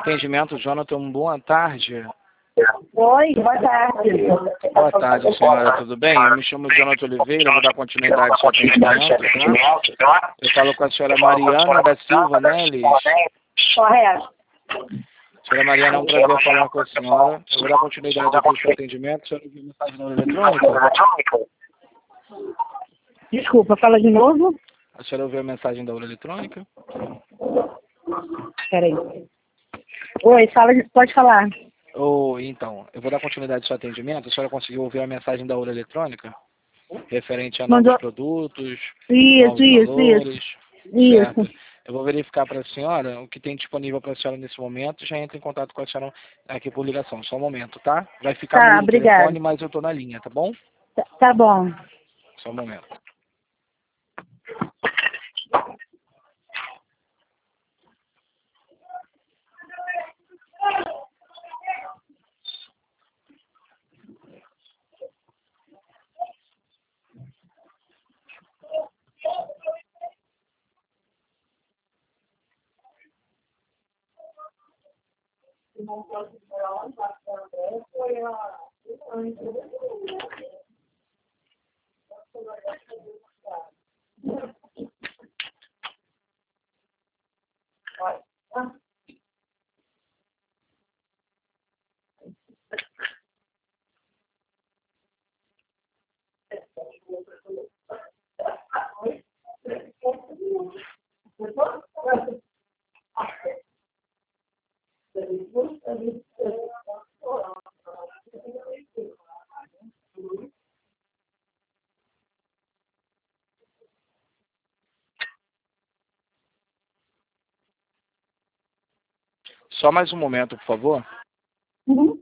atendimento, Jonathan, boa tarde. Oi, boa tarde. Boa tarde, senhora, tudo bem? Eu me chamo Jonathan Oliveira, vou dar continuidade ao seu atendimento, tá? Eu falo com a senhora Mariana da Silva, né, Liz? Correto. Senhora Mariana, é um prazer falar com a senhora. Eu vou dar continuidade aqui ao seu atendimento. A senhora viu mensagem na eletrônica? Desculpa, fala de novo. A senhora ouviu a mensagem da urna eletrônica? Peraí. Oi, pode falar. Então, eu vou dar continuidade ao seu atendimento. A senhora conseguiu ouvir a mensagem da urna eletrônica? Referente a novos produtos, novos valores? Certo. Eu vou verificar para a senhora o que tem disponível para a senhora nesse momento e já entro em contato com a senhora aqui por ligação. Só um momento, tá? Vai ficar no telefone, mas eu tô na linha, tá bom? Tá bom. Só um momento. Só mais um momento, por favor. Uhum.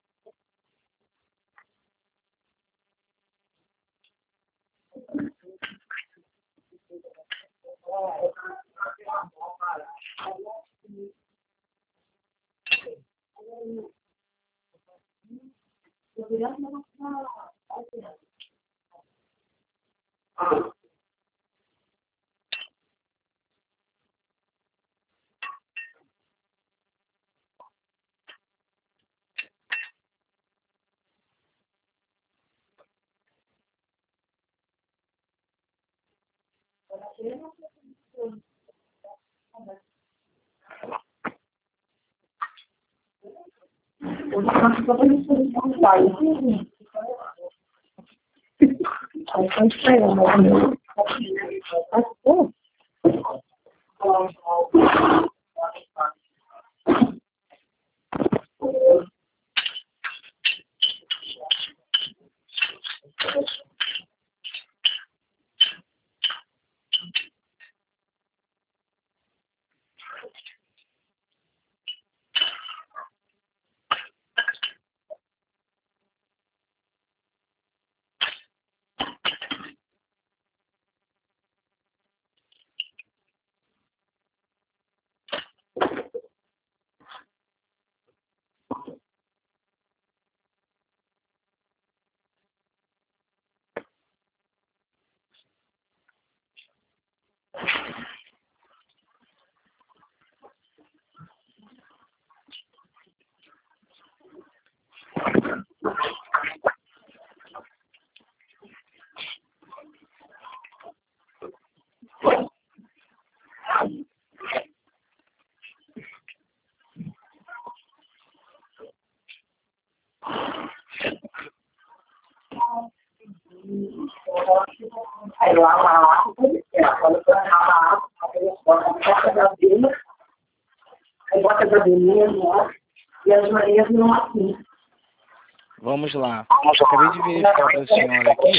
Vamos lá. Acabei de verificar para a senhora aqui.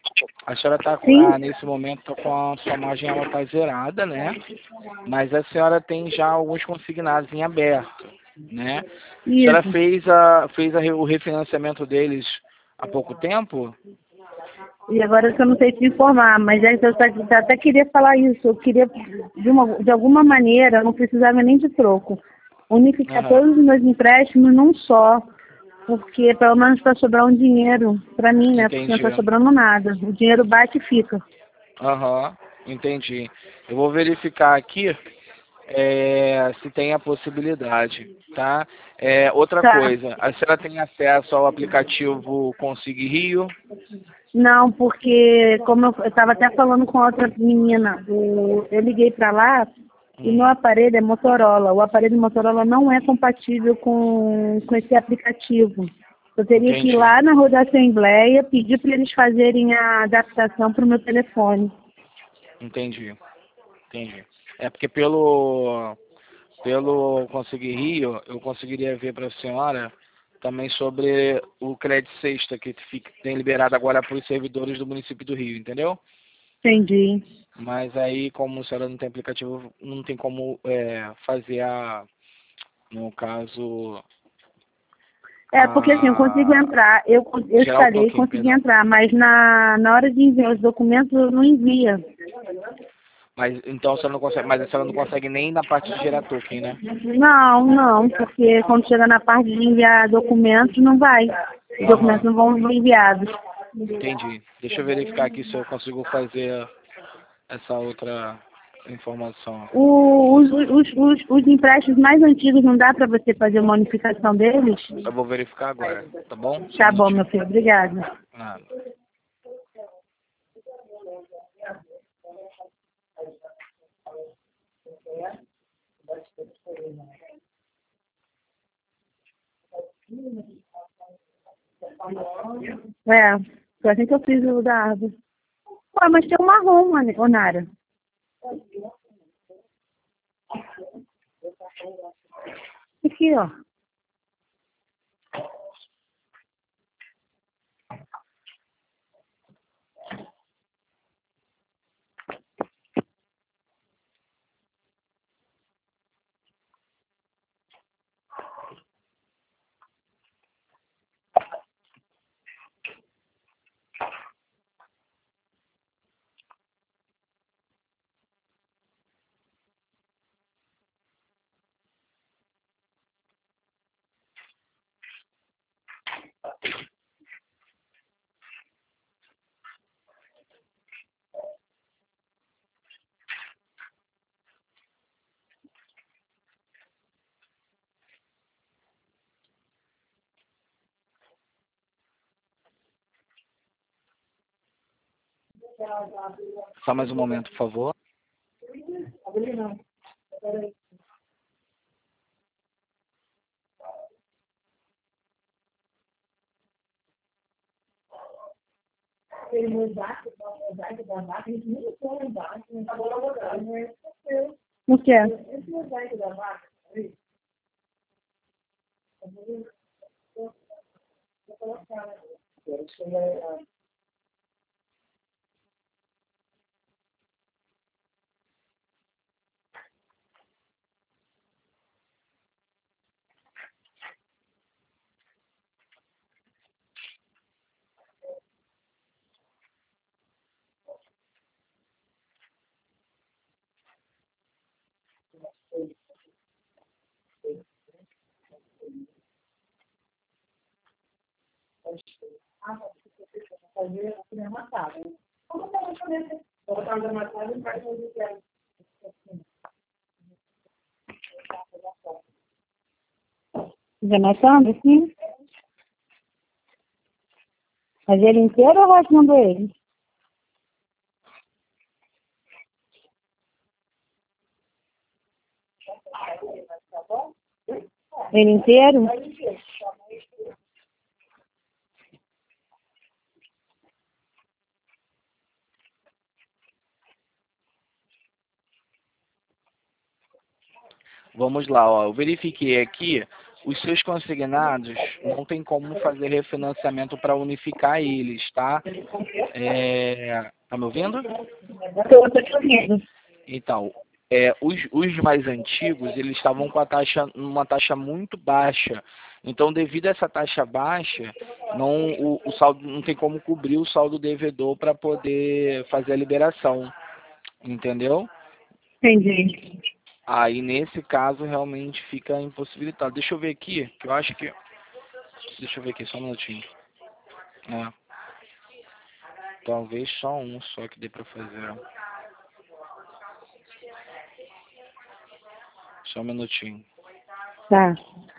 A senhora está nesse momento com a sua margem, ela está zerada, né? Mas a senhora tem já alguns consignados em aberto, né? A senhora fez o refinanciamento deles há pouco tempo? E agora eu não sei te informar, mas eu até queria falar isso. Eu queria, de alguma maneira, eu não precisava nem de troco, unificar todos os meus empréstimos num só, porque pelo menos para sobrar um dinheiro para mim, né? Porque não está sobrando nada. O dinheiro bate e fica. Entendi. Eu vou verificar aqui se tem a possibilidade, tá? Outra Tá. coisa, a senhora tem acesso ao aplicativo Consigue Rio? Não, porque como eu estava até falando com outra menina, eu liguei para lá e meu aparelho é Motorola. O aparelho Motorola não é compatível com esse aplicativo. Eu teria que ir lá na Rua da Assembleia, pedir para eles fazerem a adaptação para o meu telefone. Entendi. É porque pelo Conseguir Rio, eu conseguiria ver para a senhora também sobre o crédito sexta que tem liberado agora para os servidores do município do Rio, entendeu? Entendi. Mas aí, como a senhora não tem aplicativo, não tem como fazer no caso... Porque assim, eu consigo entrar, eu instalei e consegui entrar, mas na hora de enviar os documentos eu não envia. Mas então a senhora não consegue, mas a senhora não consegue nem na parte de gerar token, né? Não, porque quando chega na parte de enviar documentos não vai. Os documentos não vão ser enviados. Entendi. Deixa eu verificar aqui se eu consigo fazer essa outra informação. Os empréstimos mais antigos não dá para você fazer uma unificação deles? Eu vou verificar agora, tá bom? Tá bom, meu filho. Obrigada. Nada. Foi assim que eu fiz o da árvore. Ué, mas tem um marrom, ô Nara. Aqui, ó. Só mais um momento, por favor. O que é? Já matando, sim? Mas ele inteiro ou rasgando ele? Ele inteiro? Vamos lá, ó. Eu verifiquei aqui, os seus consignados não tem como fazer refinanciamento para unificar eles, tá? Tá me ouvindo? Estou te ouvindo. Então, os mais antigos, eles estavam com uma taxa muito baixa. Então, devido a essa taxa baixa, o saldo não tem como cobrir o saldo devedor para poder fazer a liberação. Entendeu? Entendi. Aí, nesse caso, realmente fica impossibilitado. Deixa eu ver aqui, que eu acho que... Deixa eu ver aqui, só um minutinho. Talvez só um só que dê pra fazer. Só um minutinho. Tá.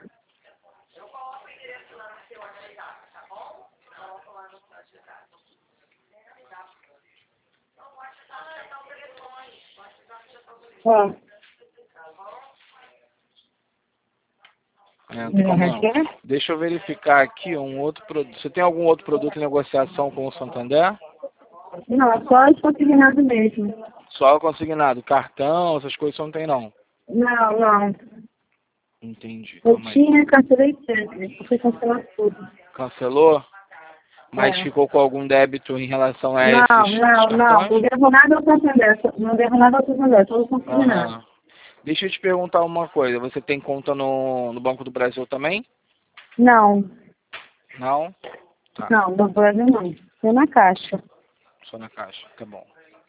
Ó. Não tem como não. Deixa eu verificar aqui um outro produto. Você tem algum outro produto em negociação com o Santander? Não, é só os consignados mesmo. Só o consignado. Cartão, essas coisas você não tem não? Não, não. Entendi. Eu tinha, cancelei sempre. Eu fui cancelar tudo. Cancelou? Mas ficou com algum débito em relação a esses cartões? Não devo nada ao Santander. Não devo nada ao Santander, só o consignado. Deixa eu te perguntar uma coisa. Você tem conta no Banco do Brasil também? Não. Não? Tá. Não, no Brasil não. Só na Caixa. Só na Caixa, tá bom.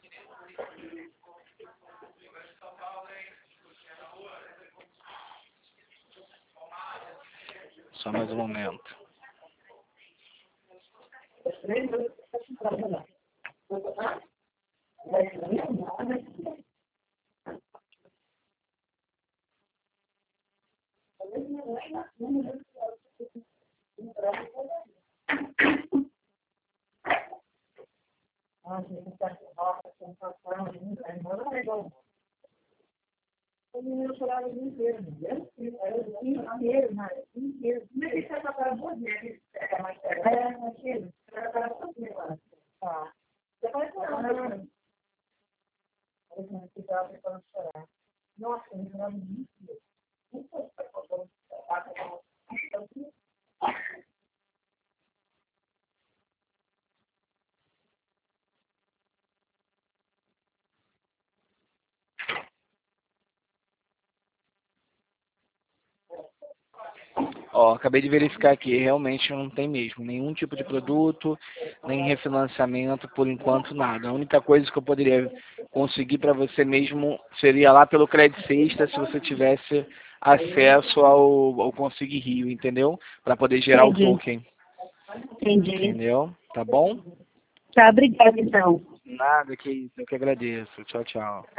Só mais um momento. Ó, acabei de verificar aqui, realmente não tem mesmo nenhum tipo de produto, nem refinanciamento, por enquanto nada. A única coisa que eu poderia conseguir para você mesmo seria lá pelo Credit Sexta, se você tivesse acesso ao Consig Rio, entendeu? Para poder gerar o token. Entendi. Entendeu? Tá bom? Tá, obrigada então. Nada, que isso, eu que agradeço. Tchau, tchau.